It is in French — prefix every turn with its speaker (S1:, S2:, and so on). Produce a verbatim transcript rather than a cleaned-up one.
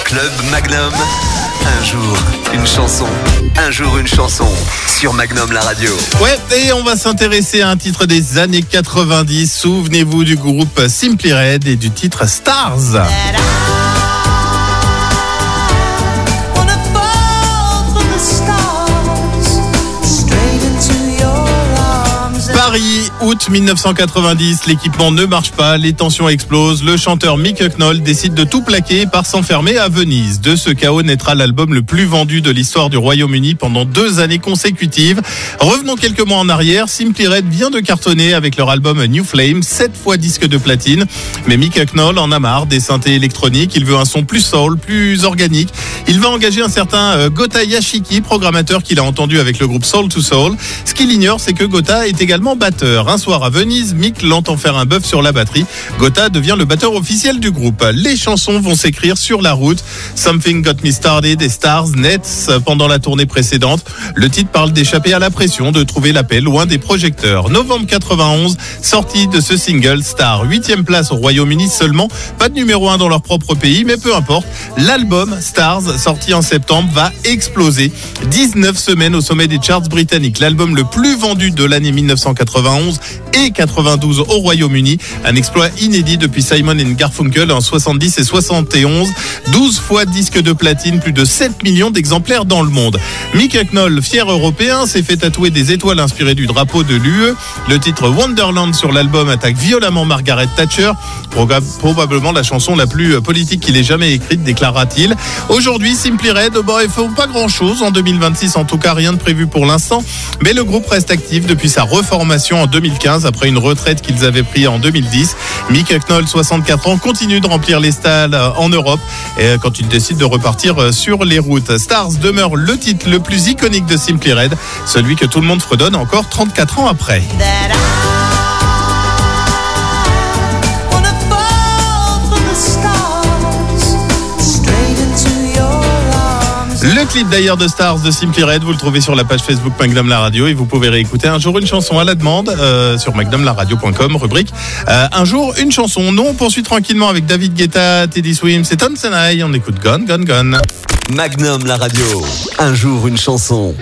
S1: Club Magnum. Un jour, une chanson. Un jour, une chanson. Sur Magnum, la radio.
S2: Ouais, et on va s'intéresser à un titre des années quatre-vingt-dix. Souvenez-vous du groupe Simply Red et du titre Stars. Paris, août dix-neuf cent quatre-vingt-dix, l'équipement ne marche pas, les tensions explosent, le chanteur Mick Hucknall décide de tout plaquer et part s'enfermer à Venise. De ce chaos naîtra l'album le plus vendu de l'histoire du Royaume-Uni pendant deux années consécutives. Revenons quelques mois en arrière, Simply Red vient de cartonner avec leur album New Flame, sept fois disque de platine. Mais Mick Hucknall en a marre des synthés électroniques, il veut un son plus soul, plus organique. Il va engager un certain euh, Gota Yashiki, programmateur qu'il a entendu avec le groupe Soul to Soul. Ce qu'il ignore, c'est que Gota est également batteur. Un soir à Venise, Mick l'entend faire un bœuf sur la batterie. Gota devient le batteur officiel du groupe. Les chansons vont s'écrire sur la route. Something Got Me Started et Stars naissent pendant la tournée précédente. Le titre parle d'échapper à la pression, de trouver la paix loin des projecteurs. Novembre quatre-vingt-onze, sortie de ce single Star. Huitième place au Royaume-Uni seulement. Pas de numéro un dans leur propre pays, mais peu importe. L'album Stars, sorti en septembre, va exploser. dix-neuf semaines au sommet des charts britanniques. L'album le plus vendu de l'année dix-neuf cent quatre-vingt-onze et quatre-vingt-douze au Royaume-Uni. Un exploit inédit depuis Simon and Garfunkel en soixante-dix et soixante et onze. douze fois disque de platine, plus de sept millions d'exemplaires dans le monde. Mick Hucknall, fier européen, s'est fait tatouer des étoiles inspirées du drapeau de l'U E. Le titre Wonderland sur l'album attaque violemment Margaret Thatcher. Probablement la chanson la plus politique qu'il ait jamais écrite, déclara-t-il. Aujourd'hui, Simply Red, bah, il ne faut pas grand-chose. En deux mille vingt-six, en tout cas, rien de prévu pour l'instant. Mais le groupe reste actif depuis sa reformation en deux mille quinze, après une retraite qu'ils avaient prise en deux mille dix. Mick Hucknall, soixante-quatre ans, continue de remplir les stades en Europe et quand il décide de repartir sur les routes. Stars demeure le titre le plus iconique de Simply Red, celui que tout le monde fredonne encore trente-quatre ans après. Le clip d'ailleurs de Stars de Simply Red, vous le trouvez sur la page Facebook Magnum la radio et vous pouvez réécouter Un jour une chanson à la demande euh, sur magnum la radio point com, rubrique euh, Un jour une chanson. Nous on poursuit tranquillement avec David Guetta, Teddy Swims et Tom Senai. On écoute Gone, Gone, Gone.
S1: Magnum, la radio. Un jour, une chanson.